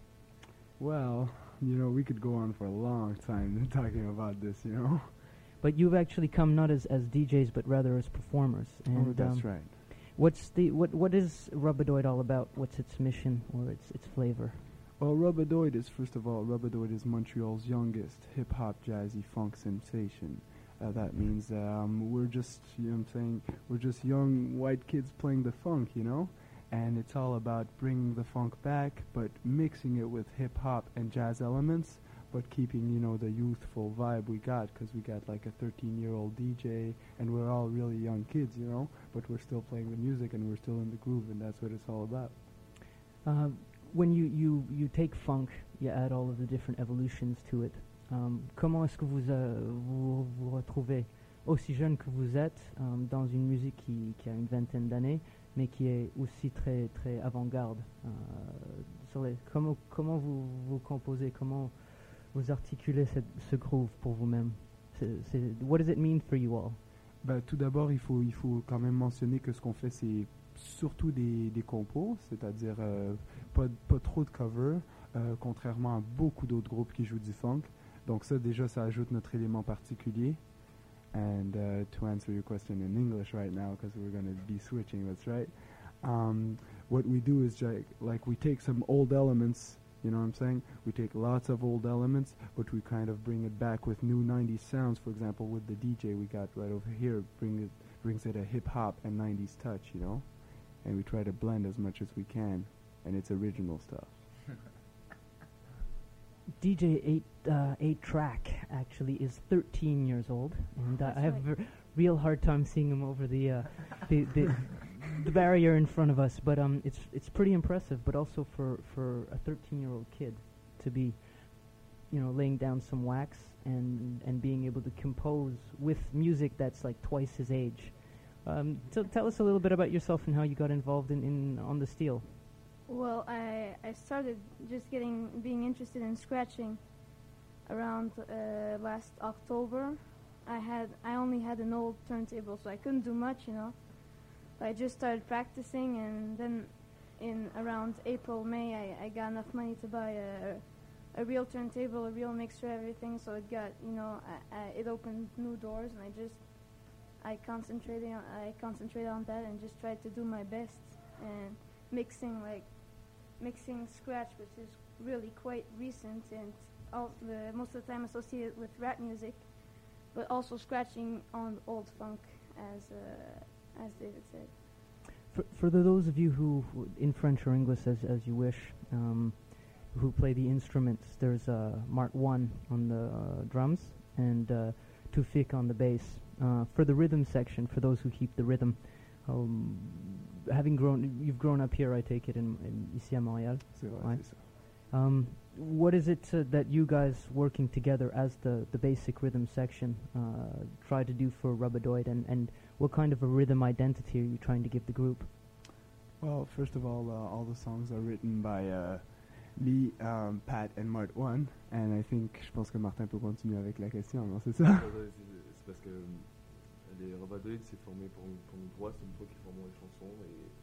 Well, you know, we could go on for a long time talking about this, you know. But you've actually come not as, as D Js, but rather as performers. And Oh, that's um, right. What's the what what is Rubberdoid all about? What's its mission or its its flavor? Well, Rubberdoid is, first of all, Rubberdoid is Montreal's youngest hip-hop, jazzy, funk sensation. Uh, that means um, we're just, you know what I'm saying, we're just young white kids playing the funk, you know? And it's all about bringing the funk back, but mixing it with hip-hop and jazz elements, but keeping, you know, the youthful vibe we got, because we got like a thirteen-year-old D J, and we're all really young kids, you know? But we're still playing the music, and we're still in the groove, and that's what it's all about. Uh, when you, you, you take funk, you add all of the different evolutions to it. Um, comment est-ce que vous, euh, vous vous retrouvez aussi jeune que vous êtes um, dans une musique qui, qui a une vingtaine d'années, mais qui est aussi très très avant-garde. Euh, sur les, comment comment vous vous composez, comment vous articulez cette, ce groove pour vous-même? C'est, c'est, what does it mean for you all? Bah, tout d'abord, il faut, il faut quand même mentionner que ce qu'on fait, c'est surtout des, des compos, c'est-à-dire euh, pas, pas trop de covers, euh, contrairement à beaucoup d'autres groupes qui jouent du funk. Donc ça, déjà, ça ajoute notre élément particulier. And uh, to answer your question in English right now, because we're going to be switching, that's right. Um, what we do is like, like we take some old elements, you know what I'm saying? We take lots of old elements, but we kind of bring it back with new nineties sounds. For example, with the D J we got right over here, bring it, brings it a hip-hop and nineties touch, you know? And we try to blend as much as we can, and it's original stuff. D J eight uh, eight track actually is thirteen years old, and uh, I have a real hard time seeing him over the uh, the, the the barrier in front of us. But um, it's it's pretty impressive. But also for for a thirteen year old kid to be, you know, laying down some wax and and being able to compose with music that's like twice his age. Um, so tell us a little bit about yourself and how you got involved in, in on the steel. Well, I I started just getting being interested in scratching around uh, last October. I had I only had an old turntable, so I couldn't do much, you know. But I just started practicing, and then in around April, May, I, I got enough money to buy a a real turntable, a real mixer, everything. So it got, you know, I, I, it opened new doors, and I just I concentrated on, I concentrated on that and just tried to do my best and mixing like. Mixing scratch, which is really quite recent and all the, most of the time associated with rap music, but also scratching on old funk, as uh, as David said. For, for the, those of you who, who, in French or English, as as you wish, um, who play the instruments, there's uh, Mart One on the uh, drums and uh, Toufik on the bass. Uh, for the rhythm section, for those who keep the rhythm, um, having grown, you've grown up here, I take it, in, in ici à Montréal. C'est vrai, right? c'est ça. Um, what is it uh, that you guys working together as the, the basic rhythm section uh, try to do for Rubberdoid, and, and what kind of a rhythm identity are you trying to give the group? Well, first of all, uh, all the songs are written by uh, Lee, um, Pat, and Mart One, and I think, je pense que Martin peut continuer avec la question, non, c'est ça? C'est parce que les Rubberdoid, c'est formé pour, pour nous trois, c'est une fois qu'ils forment les chansons,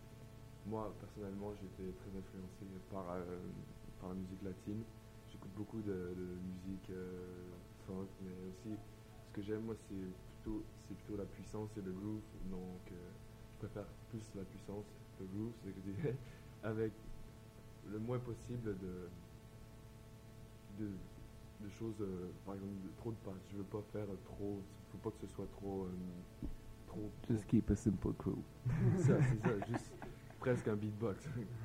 et moi, personnellement, j'étais très influencé par, euh, par la musique latine. J'écoute beaucoup de, de musique euh, funk, mais aussi, ce que j'aime, moi, c'est plutôt, c'est plutôt la puissance et le groove, donc euh, je préfère plus la puissance, le groove, c'est ce que je dirais, avec le moins possible de, de, de choses, euh, par exemple, de, trop de passes. Je veux pas faire euh, trop, faut pas que ce soit trop, euh, trop. Just trop... keep a simple crew. ça, c'est ça, juste presque un beatbox.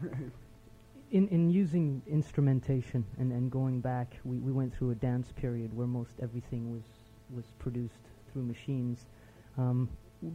In, in using instrumentation and, and going back, we, we went through a dance period where most everything was, was produced through machines. Um,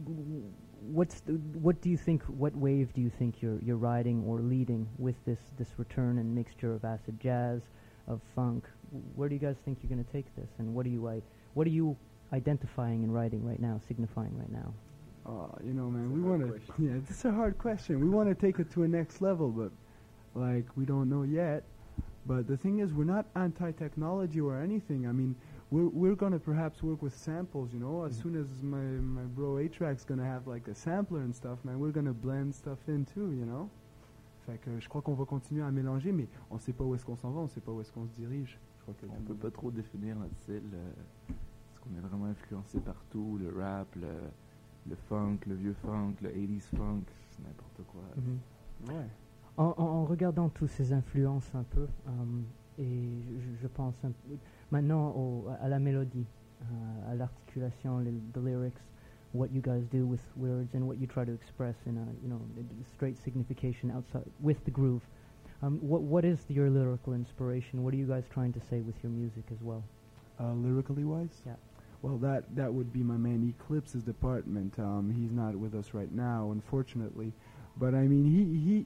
what's the, what do you think, what wave do you think you're, you're riding or leading with this, this return and mixture of acid jazz, of funk? Where do you guys think you're going to take this? And what are you, I, what are you identifying and writing right now, signifying right now? Uh, you know, man, we want to, yeah, it's a hard question. We want to take it to a next level, but like, we don't know yet. But the thing is, we're not anti-technology or anything. I mean, we're, we're going to perhaps work with samples, you know. As mm-hmm. soon as my, my bro A-Track's going to have like a sampler and stuff, man, we're going to blend stuff in too, you know. Fait que je crois qu'on va continuer à mélanger, mais on sait pas où est-ce qu'on s'en va, on sait pas où est-ce qu'on se dirige. Je crois que on peut pas trop définir notre style, euh, parce qu'on est vraiment influencé partout, le rap, le, le funk, le vieux funk, le eighties funk, c'est n'importe quoi. Mm-hmm. Ouais. En, en, en regardant toutes ces influences un peu, um, et je, je pense un peu, maintenant au, à la mélodie, uh, à l'articulation, les, the lyrics, what you guys do with words and what you try to express in a, you know, a straight signification outside with the groove. Um, what what is your lyrical inspiration? What are you guys trying to say with your music as well? Uh, lyrically wise? Yeah. Well, that that would be my man Eclipse's department. Um, he's not with us right now, unfortunately. But I mean, he he.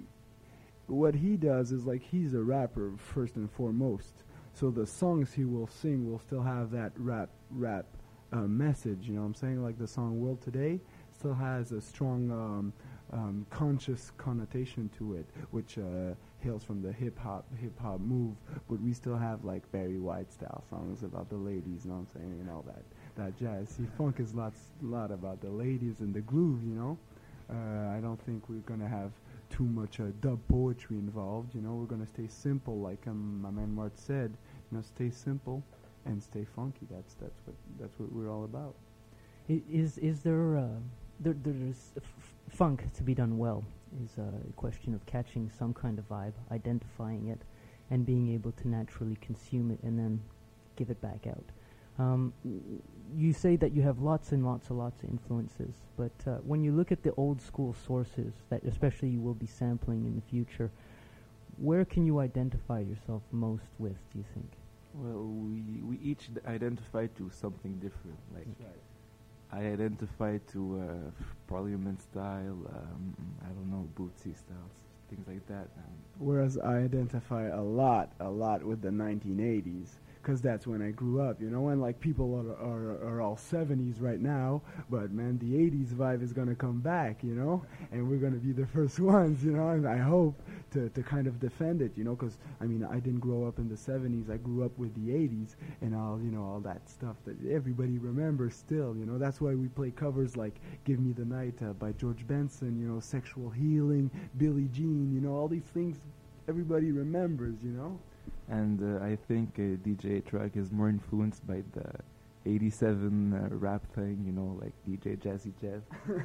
What he does is like he's a rapper first and foremost. So the songs he will sing will still have that rap rap uh, message. You know what I'm saying? Like the song "World Today" still has a strong um, um, conscious connotation to it, which uh, hails from the hip hop hip hop move. But we still have like Barry White style songs about the ladies. You know what I'm saying? And all that that jazz. See, funk is lots lot about the ladies and the groove. You know, uh, I don't think we're gonna have too much uh, dub poetry involved. You know, we're gonna stay simple, like um, my man Mart said. You know, stay simple and stay funky. That's that's what that's what we're all about. I, is is there, uh, there there's f- funk to be done well? Is a question of catching some kind of vibe, identifying it, and being able to naturally consume it and then give it back out. Um, you say that you have lots and lots and lots of influences, but uh, when you look at the old school sources that especially you will be sampling in the future, where can you identify yourself most with, do you think? Well, we, we each d- identify to something different. Like, I identify to uh, f- Parliament style, um, I don't know, Bootsy styles, things like that. Um, Whereas I identify a lot, a lot with the nineteen eighties. Because that's when I grew up, you know, and like people are, are are all seventies right now, but man, the eighties vibe is gonna come back, you know, and we're gonna be the first ones, you know, and I hope to, to kind of defend it, you know, because I mean, I didn't grow up in the seventies, I grew up with the eighties and all, you know, all that stuff that everybody remembers still, you know. That's why we play covers like "Give Me the Night" uh, by George Benson, you know, "Sexual Healing," Billie Jean, you know, all these things everybody remembers, you know. And uh, I think uh, D J A-Trak is more influenced by the eighty-seven uh, rap thing, you know, like D J Jazzy Jeff.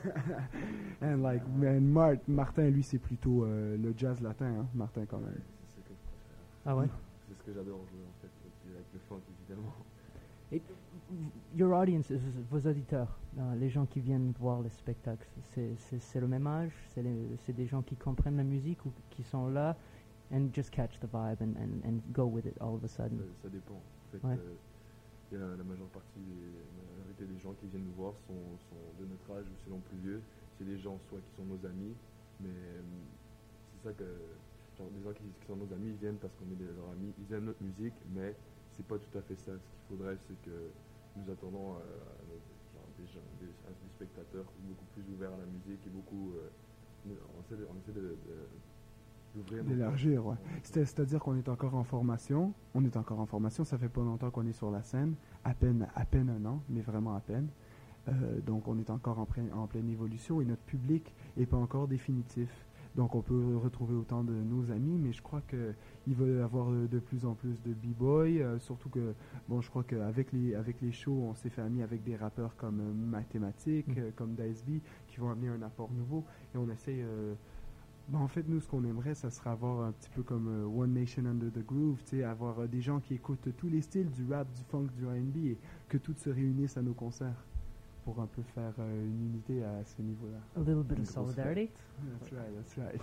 And like, man, Mart, Martin, lui, c'est plutôt euh, le jazz latin, hein, Martin, quand même. C'est ce que je préfère. Ah ouais? C'est ce que j'adore jouer, en fait, avec le funk, évidemment. Et, your audience, vos auditeurs, euh, les gens qui viennent voir les spectacles, c'est, c'est, c'est le même âge? C'est, les, c'est des gens qui comprennent la musique ou qui sont là and just catch the vibe and, and, and go with it all of a sudden? Ça, ça dépend. En fait, ouais. euh, y a la majeure partie des, la majorité des gens qui viennent nous voir sont, sont de notre âge ou sinon plus vieux. C'est des gens soit qui sont nos amis, mais euh, c'est ça que genre des gens qui, qui sont nos amis, ils viennent parce qu'on est des, leurs amis, ils aiment notre musique, mais c'est pas tout à fait ça. Ce qu'il faudrait, c'est que nous attendons à, à nos, genre des, gens, des, à des spectateurs beaucoup plus ouverts à la musique et beaucoup. Euh, on essaie de, on essaie de, de d'élargir, ouais. C'est, c'est-à-dire qu'on est encore en formation. On est encore en formation. Ça fait pas longtemps qu'on est sur la scène. À peine, à peine un an, mais vraiment à peine. Euh, donc on est encore en, pre- en pleine évolution et notre public est pas encore définitif. Donc on peut retrouver autant de nos amis, mais je crois qu'il va y avoir de plus en plus de b-boy, euh, surtout que, bon, je crois qu'avec les, avec les shows, on s'est fait ami avec des rappeurs comme euh, Mathématiques, mm. euh, comme Dice B, qui vont amener un apport nouveau, et on essaie... Euh, ben, en fait, nous, ce qu'on aimerait, ça serait avoir un petit peu comme euh, One Nation Under the Groove, tu sais, avoir euh, des gens qui écoutent tous les styles, du rap, du funk, du R and B, et que tous se réunissent à nos concerts. Pour un peu faire euh, une unité à ce niveau-là. A little bit of solidarity. That's right, that's right.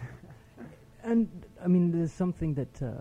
And I mean, there's something that uh,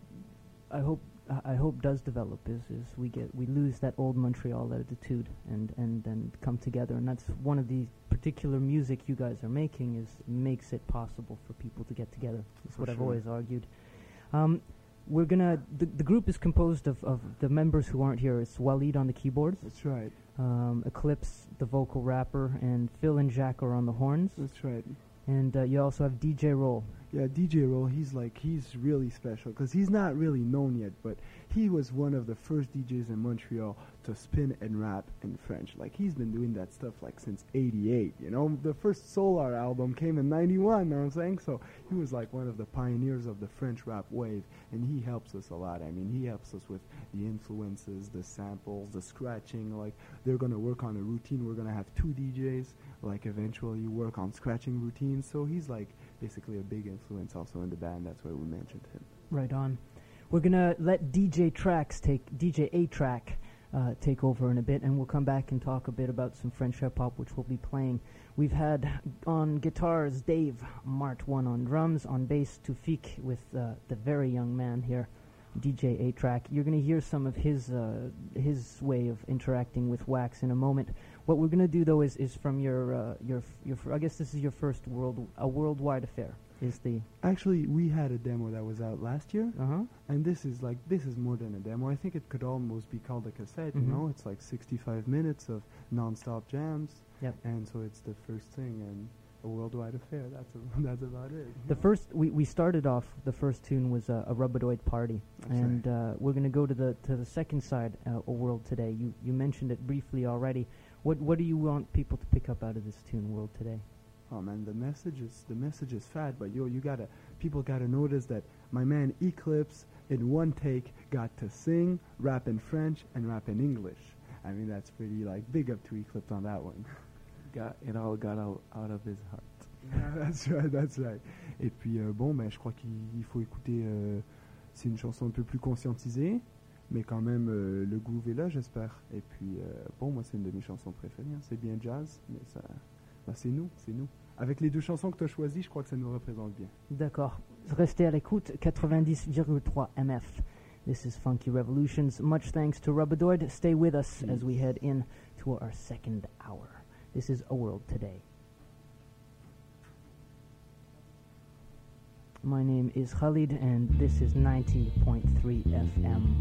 I hope I hope does develop is is we get we lose that old Montreal attitude and and and come together, and that's one of the particular music you guys are making is makes it possible for people to get together. That's what I've sure. always argued. Um, We're gonna. The, the group is composed of, of the members who aren't here. It's Walid on the keyboards. That's right. Um, Eclipse, the vocal rapper, and Phil and Jack are on the horns. That's right. And uh, you also have D J Roll. Yeah, D J Roll. He's like he's really special because he's not really known yet, but he was one of the first D Js in Montreal to spin and rap in French. Like he's been doing that stuff like since eighty-eight. You know, the first Solar album came in ninety-one. You know what I'm saying? So he was like one of the pioneers of the French rap wave, and he helps us a lot. I mean, he helps us with the influences, the samples, the scratching. Like they're gonna work on a routine. We're gonna have two D Js. Like eventually work on scratching routines. So he's like basically a big influence also in the band. That's why we mentioned him. Right on. We're gonna let D J Tracks take D J A-Track uh, take over in a bit, and we'll come back and talk a bit about some French hip hop, which we'll be playing. We've had on guitars Dave Mart one on drums, on bass Tufik with uh, the very young man here, D J A-Track. You're gonna hear some of his uh, his way of interacting with Wax in a moment. What we're gonna do though is, is from your uh, your f- your f- I guess this is your first world a worldwide affair. Is the Actually, we had a demo that was out last year, uh-huh. and this is like this is more than a demo. I think it could almost be called a cassette. Mm-hmm. You know, it's like sixty-five minutes of non-stop jams. Yep. And so it's the first thing and a worldwide affair. That's a, that's about it. The first we, we started off. The first tune was uh, a Rubidoid Party, That's and right. uh, we're gonna go to the to the second side. Uh, a World Today. You you mentioned it briefly already. What what do you want people to pick up out of this tune, World Today? Oh man, the message is the message is fat, but yo, you gotta people gotta notice that my man Eclipse in one take got to sing, rap in French, and rap in English. I mean that's pretty like big up to Eclipse on that one. Got it all got out out of his heart. Yeah, that's right, that's right. Et puis euh, bon, ben je crois qu'il faut écouter. Euh, c'est une chanson un peu plus conscientisée, mais quand même euh, le groove est là, j'espère. Et puis euh, bon, moi c'est une de mes chansons préférées. Hein. C'est bien jazz, mais ça, ben, c'est nous, c'est nous. Avec les deux chansons que tu as choisies, je crois que ça nous représente bien. D'accord. Restez à l'écoute. quatre-vingt-dix virgule trois M F. This is Funky Revolutions. Much thanks to Rubidoid. Stay with us as we head in to our second hour. This is A World Today. My name is Khalid, and this is ninety point three F M.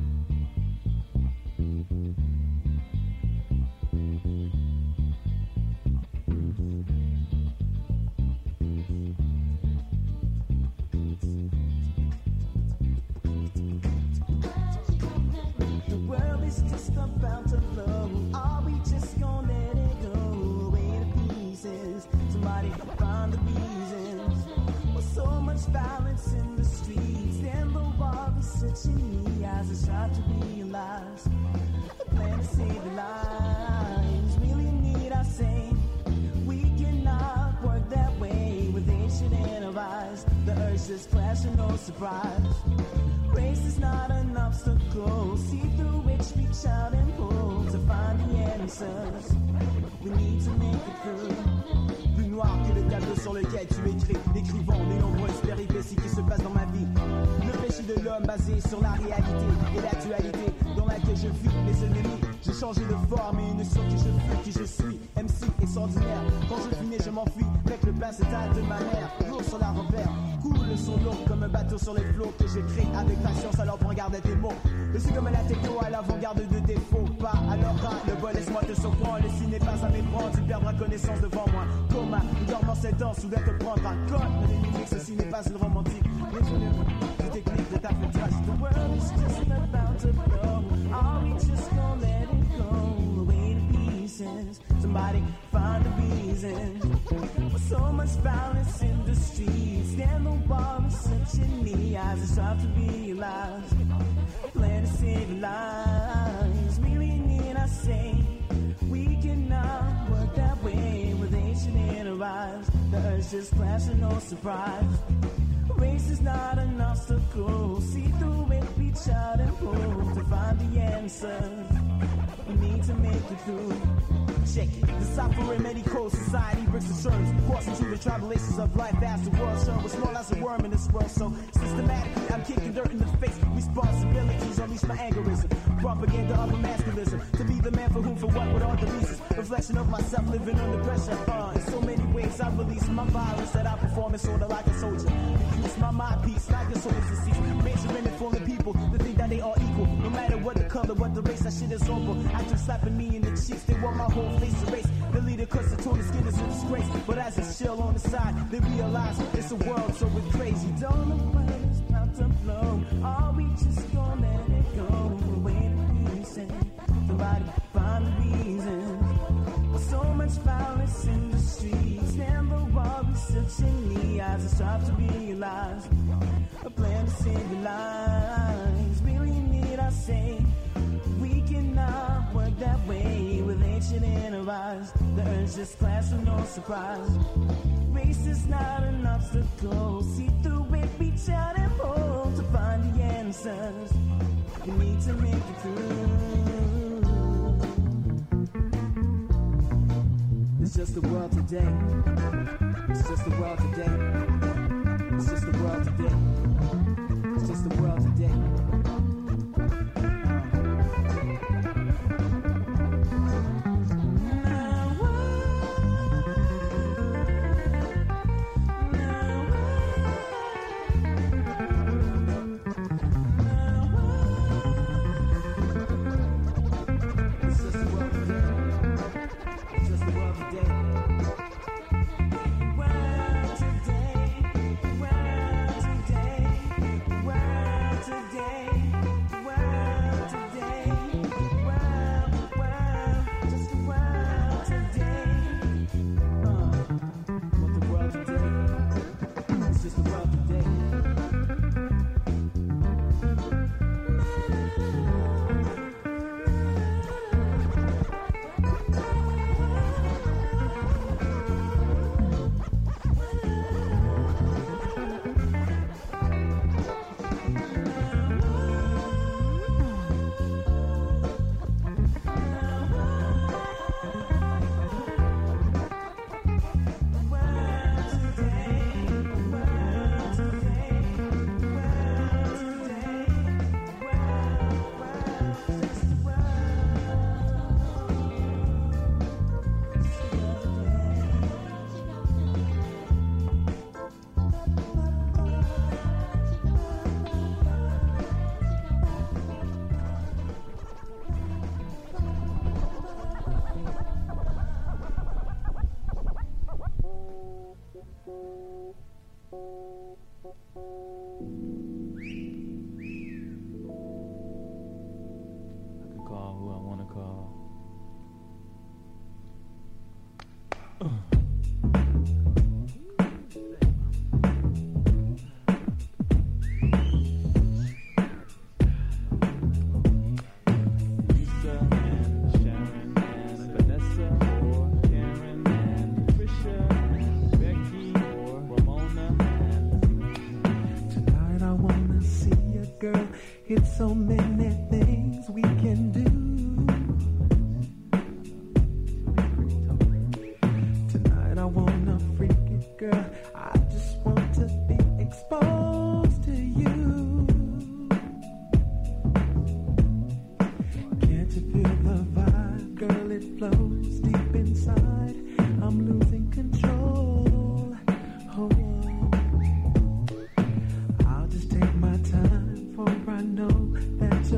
The world is just about to blow. Are we just gonna let it go away to pieces? Somebody find the reasons. Well, so much violence in the streets, and the war is searching me as I start to realize the plan to save the lives really need. I say we cannot work that way with ancient in our eyes. The urge just clash and no surprise. Race is not an obstacle. See through which reach out and pull to find the answers. We need to make it through. Plus noir que le tableau sur lequel tu écris, décrivant les nombreuses péripéties qui se passent dans ma vie. Le péché de l'homme basé sur la réalité et l'actualité dans laquelle je vis. Les ennemis, j'ai changé de forme et une sorte que je fus, qui je suis. M C extraordinaire, quand je finis je m'enfuis avec le placétal de ma mère. Lourd sur la repère, coule le son lourd comme un bateau sur les flots que je crée avec patience, alors prends garde à tes mots. Je suis comme la techno à l'avant-garde de défaut, pas à l'oreille. Le bol, laisse-moi te surprendre, le signe n'est pas à méprendre, tu perdras connaissance devant moi. Coma, dormant cette danse, soudain te prendre à compte. Mais les mimiques, ceci n'est pas une romantique. Mais je technique de ta feutrage. The world is just about to blow. Are we just gonna let it go away to pieces? Somebody find a reason. With so much violence in the streets, stand the wall and search in the eyes and strive to realize. Plan to save lives, really need I say. We cannot work that way with ancient enterprise. The earth's just clashing, no surprise. Race is not an obstacle. See through it, reach out and pull to find the answers. We need to make it through. Check it. The suffering medical society brings insurance, coursing through the tribulations of life as the world shows. We're small as a worm in this world, so systematically I'm kicking dirt in the face. Responsibilities unleash my agorism, propaganda of emasculism. To be the man for whom, for what, with all the reasons. Reflection of myself living under pressure. Uh, in so many ways I release my violence that I perform, it's sorta like a soldier. Use my mind piece like a soldier's disease. Measuring and fooling people to think that they are equal. No matter what the color, what the race, that shit is over. Acting slapping me in the cheeks, they want my whole face erased. The leader cuts the tone, the skin is a disgrace. But as it's chill on the side, they realize it's a world so we're crazy. Don't know when it's about to blow. Are we just gonna let it go? We're waiting to reason. Somebody find the reason. With so much violence in the streets, stand the wall, we search in the eyes and strive to realize. A plan to save your lives. Really need I say. We cannot work that way with ancient enterprise. The earth's just clash with no surprise. Race is not an obstacle. See through it, reach out and pull to find the answers. We need to make it through. It's just the world today. It's just the world today. It's just the world today. It's just the world today. It's so many things we can do. Tonight I wanna freak it, girl. I just want to be exposed to you. Can't you feel the vibe, girl? It flows deep inside. I'm losing control. Oh, I'll just take my time, for I know that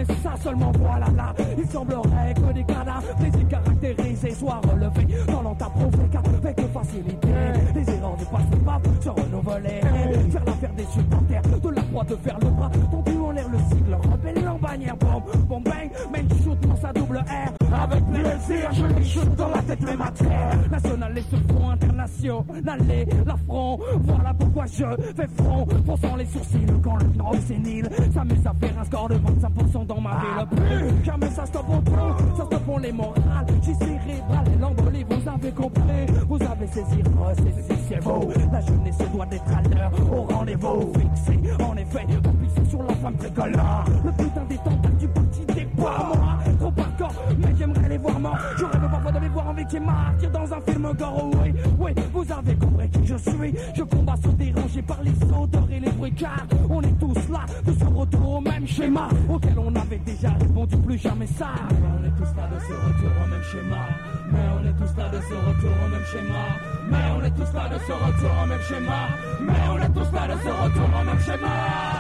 mais ça seulement voilà là. Il semblerait que des cadavres, les caractérisés soient relevés dans l'entame provoquée avec facilité. Les erreurs ne passent pas, se renouveler. Faire l'affaire des cieux par terre, de la croix de faire le bras, tendu en l'air le sigle, rebelle en bannière, bombe, bombe bang, main shoot dans sa double R. Avec plaisir, je les shoot dans la tête, mes matières. National et ce front international, l'affront. Voilà pourquoi je fais front, fronçant les sourcils quand le temps est sénile. S'amuse à faire un score de vingt-cinq pour cent dans ma ville. Plus jamais ça stoppe au trou, ça stoppe pour les morales. J'ai cérébral et l'embolie, vous avez compris. Vous avez saisi, ressaisi, c'est beau. La jeunesse doit être à l'heure, au rendez-vous fixé. En effet, pour pisser sur la femme tricolore. Le putain des tentacle du parti des pas moi. Trop hardcore, mais j'aimerais les voir morts. Je rêve parfois de les voir en victime martyr dans un film gore. Oui, oui, vous avez compris qui je suis. Je combats sans déranger par les odeurs et les bruits car on est tous là de ce retour au même schéma auquel on avait déjà répondu plus jamais ça. Mais on est tous là de ce retour au même schéma. Mais on est tous là de ce retour au même schéma. Mais on est tous là de ce retour au même schéma. Mais on est tous là de ce retour au même schéma.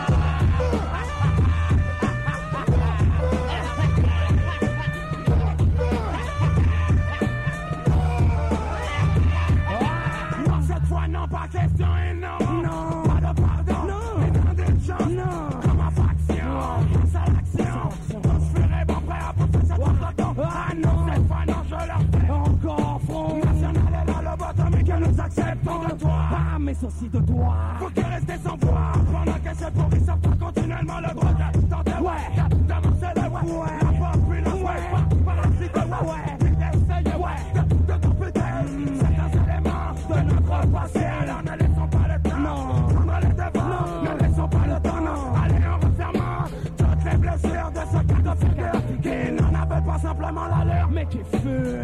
Non, pas question et non, non, pas de pardon, non, mais d'indulgence, non, comme ma faction, pense à l'action, transféré, bon prêt à pousser cette pardon. Ah non, cette fois non, je leur fais encore front. National est là, le bottom et que nous acceptons de toi. Ah, mais ceci de toi, faut que rester sans voix. Pendant que c'est pour ils sortent continuellement le droit de tenter, ouais, d'avancer le ouais, ouais, la population, ouais, par la suite, ouais, ils essayent, ouais, de compléter certains éléments de notre passé. Alors ne laissons pas le temps, non, prendre les devants, ne laissons pas le temps, non, allez en refermant toutes les blessures de ce cas de figure qui n'en avait pas simplement la leur, mais qui fut